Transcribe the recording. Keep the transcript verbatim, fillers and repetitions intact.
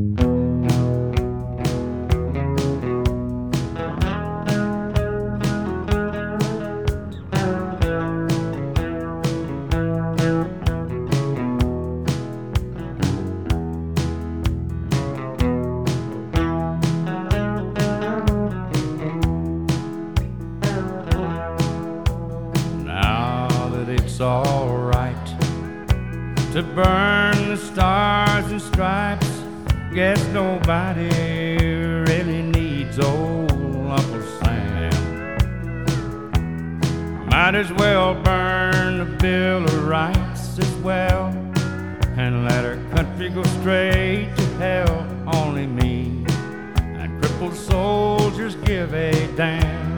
It's all right to burn the stars and stripes. Guess nobody really needs old Uncle Sam. Might as well burn the Bill of Rights as well and let our country go straight to hell. Only me and crippled soldiers give a damn.